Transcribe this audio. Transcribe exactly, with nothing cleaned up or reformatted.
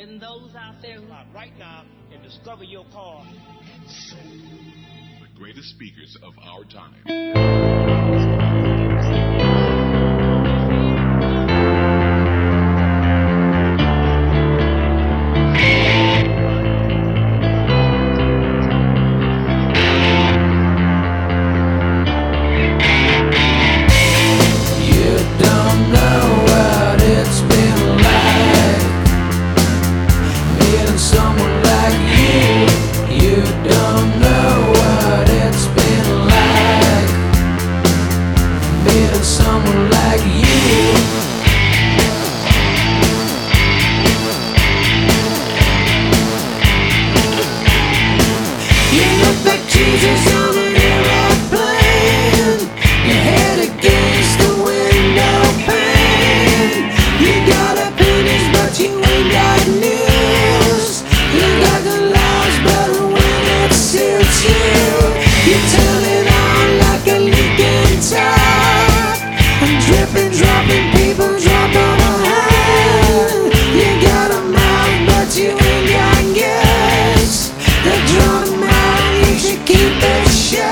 and those out there who are right now and discover your car. The greatest speakers of our time. Someone like you, you don't know what it's been like. Meeting someone like you. You look like Jesus on an airplane. Your head against the window pane. You got opinions, but you ain't got news. You got the lies, but when it suits you, you turn it on like a leaking tap. And dripping, dropping, people drop on a hand. You got a mouth, but you ain't got gas. The drunk man, you should keep it shut.